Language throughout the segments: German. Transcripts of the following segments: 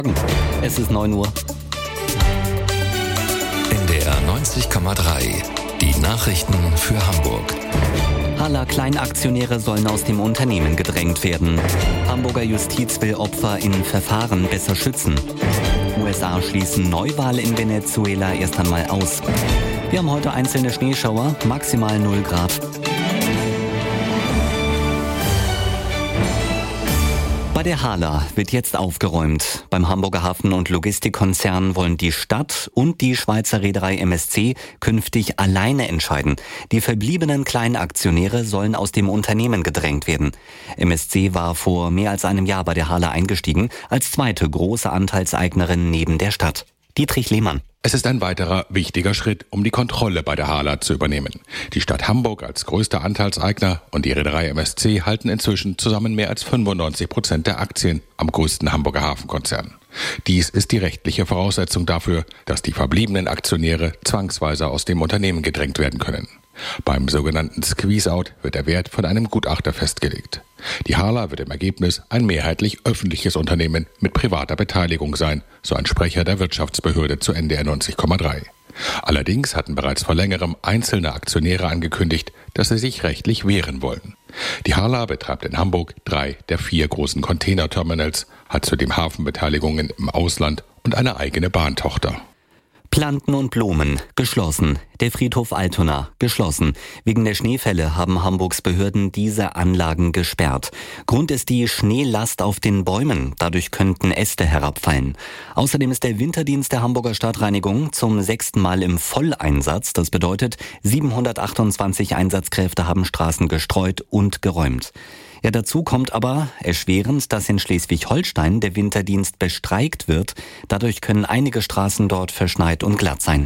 Es ist 9 Uhr. NDR 90,3. Die Nachrichten für Hamburg. HHLA Kleinaktionäre sollen aus dem Unternehmen gedrängt werden. Hamburger Justiz will Opfer in Verfahren besser schützen. USA schließen Neuwahl in Venezuela erst einmal aus. Wir haben heute einzelne Schneeschauer, maximal 0 Grad. Bei der HHLA wird jetzt aufgeräumt. Beim Hamburger Hafen- und Logistikkonzern wollen die Stadt und die Schweizer Reederei MSC künftig alleine entscheiden. Die verbliebenen Kleinaktionäre sollen aus dem Unternehmen gedrängt werden. MSC war vor mehr als einem Jahr bei der HHLA eingestiegen, als zweite große Anteilseignerin neben der Stadt. Dietrich Lehmann. Es ist ein weiterer wichtiger Schritt, um die Kontrolle bei der HHLA zu übernehmen. Die Stadt Hamburg als größter Anteilseigner und die Reederei MSC halten inzwischen zusammen mehr als 95% der Aktien am größten Hamburger Hafenkonzern. Dies ist die rechtliche Voraussetzung dafür, dass die verbliebenen Aktionäre zwangsweise aus dem Unternehmen gedrängt werden können. Beim sogenannten Squeeze-Out wird der Wert von einem Gutachter festgelegt. Die HHLA wird im Ergebnis ein mehrheitlich öffentliches Unternehmen mit privater Beteiligung sein, so ein Sprecher der Wirtschaftsbehörde zu NDR 90,3. Allerdings hatten bereits vor längerem einzelne Aktionäre angekündigt, dass sie sich rechtlich wehren wollen. Die HHLA betreibt in Hamburg 3 der 4 großen Containerterminals, hat zudem Hafenbeteiligungen im Ausland und eine eigene Bahntochter. Planten und Blumen geschlossen. Der Friedhof Altona geschlossen. Wegen der Schneefälle haben Hamburgs Behörden diese Anlagen gesperrt. Grund ist die Schneelast auf den Bäumen. Dadurch könnten Äste herabfallen. Außerdem ist der Winterdienst der Hamburger Stadtreinigung zum 6. Mal im Volleinsatz. Das bedeutet, 728 Einsatzkräfte haben Straßen gestreut und geräumt. Ja, dazu kommt aber erschwerend, dass in Schleswig-Holstein der Winterdienst bestreikt wird. Dadurch können einige Straßen dort verschneit und glatt sein.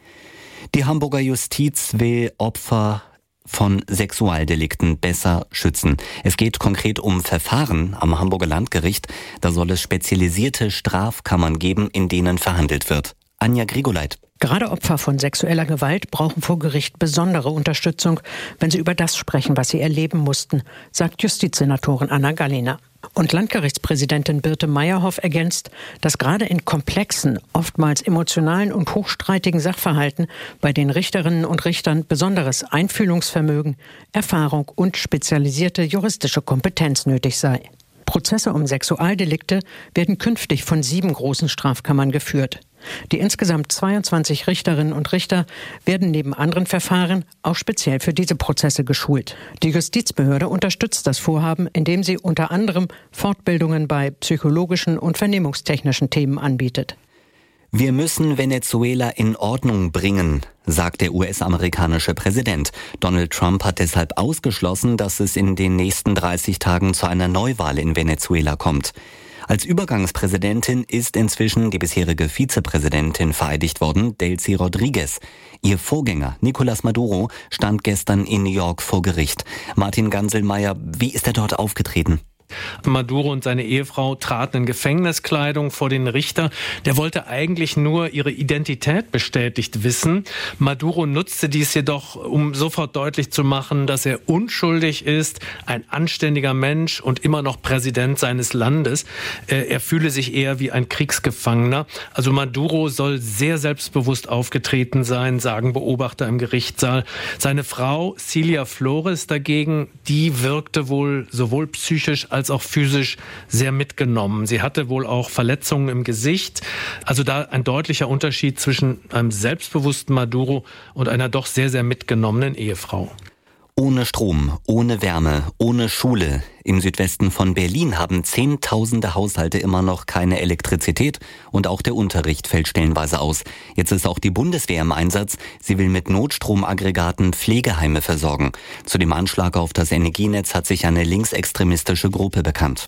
Die Hamburger Justiz will Opfer von Sexualdelikten besser schützen. Es geht konkret um Verfahren am Hamburger Landgericht. Da soll es spezialisierte Strafkammern geben, in denen verhandelt wird. Anja Grigoleit. Gerade Opfer von sexueller Gewalt brauchen vor Gericht besondere Unterstützung, wenn sie über das sprechen, was sie erleben mussten, sagt Justizsenatorin Anna Gallina. Und Landgerichtspräsidentin Birte Meyerhoff ergänzt, dass gerade in komplexen, oftmals emotionalen und hochstreitigen Sachverhalten bei den Richterinnen und Richtern besonderes Einfühlungsvermögen, Erfahrung und spezialisierte juristische Kompetenz nötig sei. Prozesse um Sexualdelikte werden künftig von 7 großen Strafkammern geführt. Die insgesamt 22 Richterinnen und Richter werden neben anderen Verfahren auch speziell für diese Prozesse geschult. Die Justizbehörde unterstützt das Vorhaben, indem sie unter anderem Fortbildungen bei psychologischen und vernehmungstechnischen Themen anbietet. Wir müssen Venezuela in Ordnung bringen, sagt der US-amerikanische Präsident. Donald Trump hat deshalb ausgeschlossen, dass es in den nächsten 30 Tagen zu einer Neuwahl in Venezuela kommt. Als Übergangspräsidentin ist inzwischen die bisherige Vizepräsidentin vereidigt worden, Delcy Rodriguez. Ihr Vorgänger, Nicolás Maduro, stand gestern in New York vor Gericht. Martin Ganselmeier, wie ist er dort aufgetreten? Maduro und seine Ehefrau traten in Gefängniskleidung vor den Richter. Der wollte eigentlich nur ihre Identität bestätigt wissen. Maduro nutzte dies jedoch, um sofort deutlich zu machen, dass er unschuldig ist, ein anständiger Mensch und immer noch Präsident seines Landes. Er fühle sich eher wie ein Kriegsgefangener. Also Maduro soll sehr selbstbewusst aufgetreten sein, sagen Beobachter im Gerichtssaal. Seine Frau Cilia Flores dagegen, die wirkte wohl sowohl psychisch als auch physisch sehr mitgenommen. Sie hatte wohl auch Verletzungen im Gesicht. Also da ein deutlicher Unterschied zwischen einem selbstbewussten Maduro und einer doch sehr, sehr mitgenommenen Ehefrau. Ohne Strom, ohne Wärme, ohne Schule. Im Südwesten von Berlin haben Zehntausende Haushalte immer noch keine Elektrizität und auch der Unterricht fällt stellenweise aus. Jetzt ist auch die Bundeswehr im Einsatz. Sie will mit Notstromaggregaten Pflegeheime versorgen. Zu dem Anschlag auf das Energienetz hat sich eine linksextremistische Gruppe bekannt.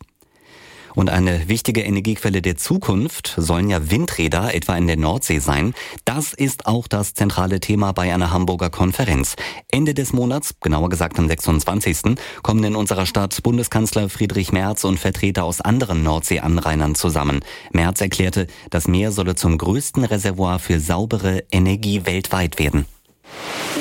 Und eine wichtige Energiequelle der Zukunft sollen ja Windräder, etwa in der Nordsee sein. Das ist auch das zentrale Thema bei einer Hamburger Konferenz. Ende des Monats, genauer gesagt am 26., kommen in unserer Stadt Bundeskanzler Friedrich Merz und Vertreter aus anderen Nordseeanrainern zusammen. Merz erklärte, das Meer solle zum größten Reservoir für saubere Energie weltweit werden.